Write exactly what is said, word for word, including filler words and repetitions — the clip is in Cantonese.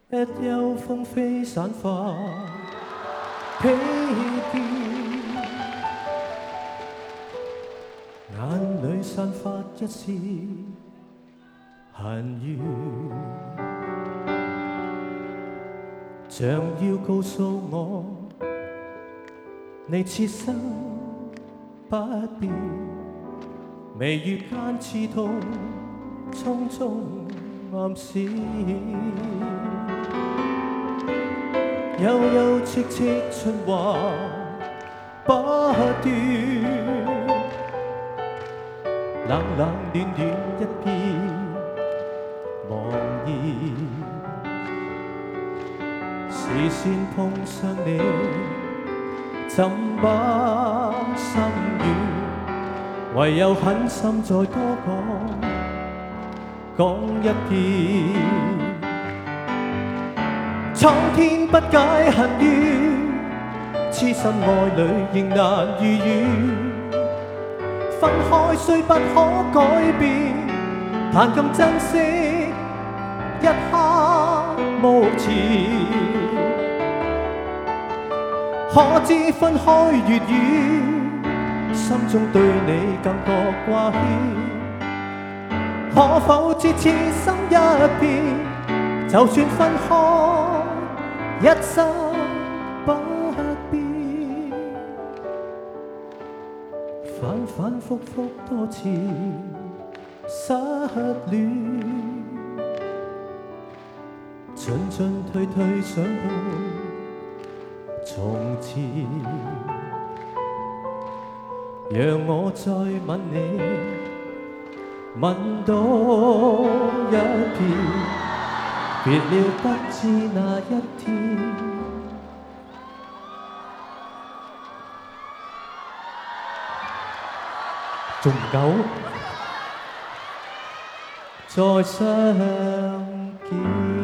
一休風飛散發疲倦，眼裏散發一絲恨怨，像要告訴我，你此生不變，眉宇間刺痛，匆匆暗閃，悠悠戚戚春話不斷，冷冷暖暖一片茫然，視線碰上你，怎不心軟？唯有狠心再多講講一遍，蒼天不解恨怨，痴心愛侶仍難如願。分開雖不可改變，但更珍惜一刻目前。可知分開越遠，心中對你更覺掛牽。可否知此生一片，就算分開一生不變。反反覆覆多次失戀，進進退退想到從前，讓我再吻你，吻多一遍，別了不知那一天。仲唔夠？再相見。